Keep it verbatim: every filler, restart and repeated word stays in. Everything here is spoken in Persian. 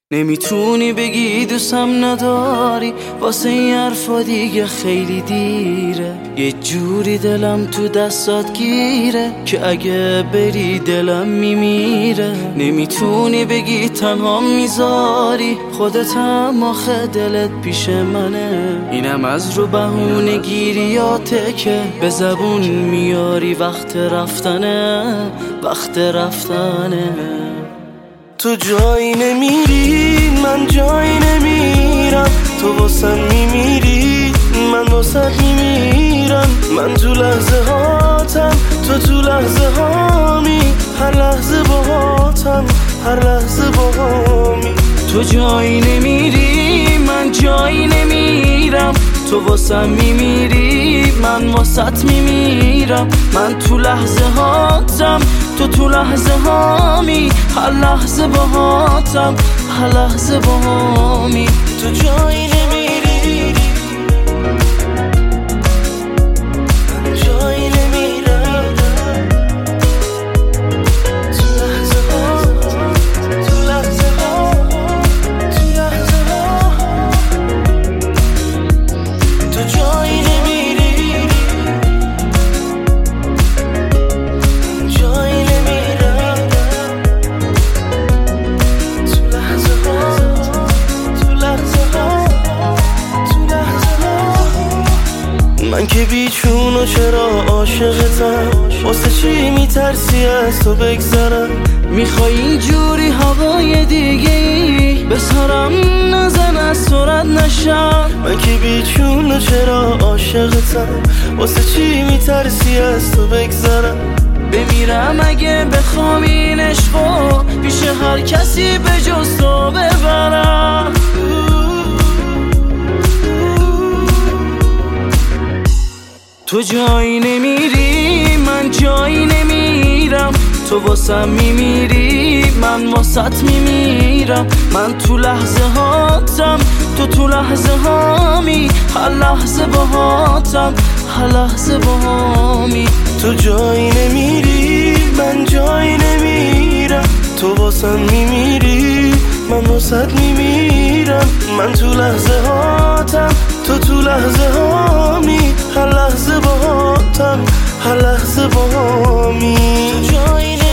نمیتونی بگی دوستم نداری، واسه این حرفا دیگه خیلی دیره. یه جوری دلم تو دستات گیره که اگه بری دلم میمیره. نمیتونی بگی تنها میذاری، خودت هم آخه دلت پیش منه. اینم از رو بهونه گیریاته که به زبون میاری وقت رفتنه، وقت رفتنه. تو جایی نمیری، من جایی نمیرم. تو واسم میمیری، من واسه میمیرم. من تو لحظه هاتم، تو تو لحظه هامی. هر لحظه باهاتم، هر لحظه باهامی. تو جایی نمیری، من جایی نمیرم. تو واسم میمیری، من واسط میمیرم. من تو لحظه هاتم، تو تو لحظه هامی. هر لحظه باهاتم، هر لحظه باهامی. تو جایی نمیری، من جایی نمیرم. تو لحظه ها، تو لحظه ها، تو لحظه ها. تو جایی نمیری، من جایی نمیرم. تو لحظه ها، تو لحظه ها، تو لحظه ها. من که بیچون و چرا عاشقتم، واسه چی میترسی از تو بگذرم؟ میخوای اینجوری هوای دیگه ای به سرم نزن، از سرت نشم. من که بیچون و چرا عاشقتم، واسه چی میترسی از تو بگذرم؟ بمیرم اگه بخوام این عشقو پیش هر کسی به جز تو ببرم. تو جایی نمیری، من جایی نمیرم. تو واسم میمیری، من واسط میمیرم. من تو لحظه هاتم، تو تو لحظه هامی. هر لحظه باهاتم، هر لحظه باهامی. تو جایی نمیری، من جایی نمیرم. تو واسم میمیری، من واسط میمیرم. من تو لحظه هاتم، تو تو لحظه هامی. هر لحظه باهاتم، هر لحظه باهامی. تو جایی